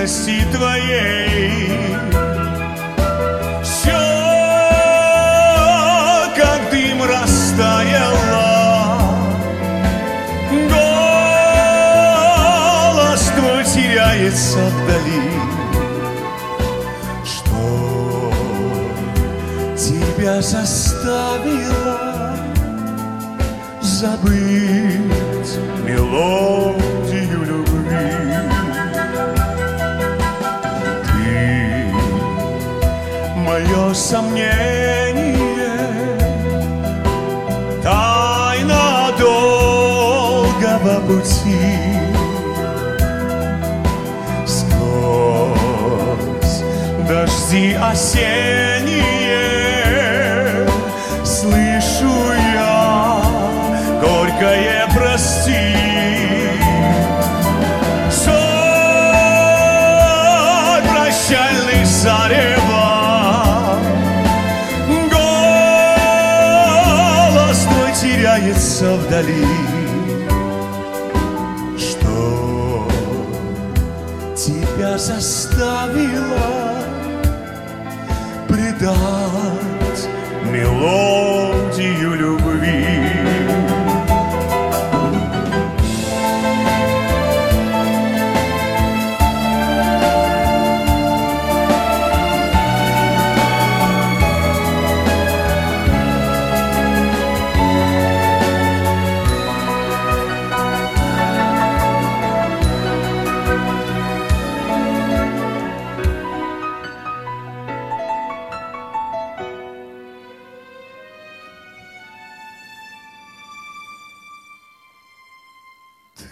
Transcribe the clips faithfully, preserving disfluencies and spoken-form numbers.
близости твоей. Все, как дым, растаяло, голос твой теряется вдали. Что тебя заставило забыть мелодию любви? Ты мое сомнение, тайна долгого пути. Сквозь дожди осенние слышу я горькое прости. Соль прощальный зарева, голос твой теряется вдали. Что тебя заставило предать мелодию любви? Ты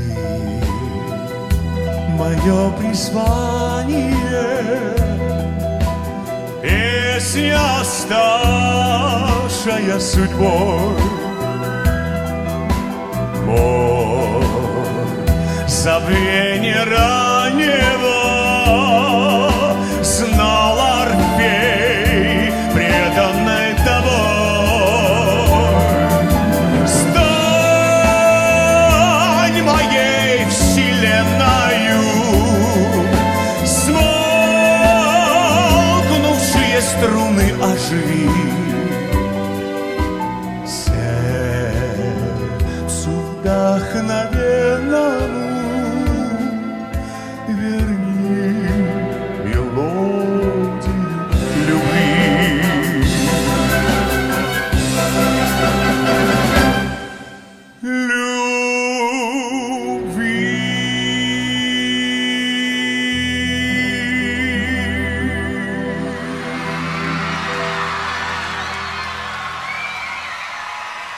мое призвание, песня, ставшая судьбой. Боль забвения раннего знал Орфей, преданный тобой. Струны оживи, сердцу вдохновенному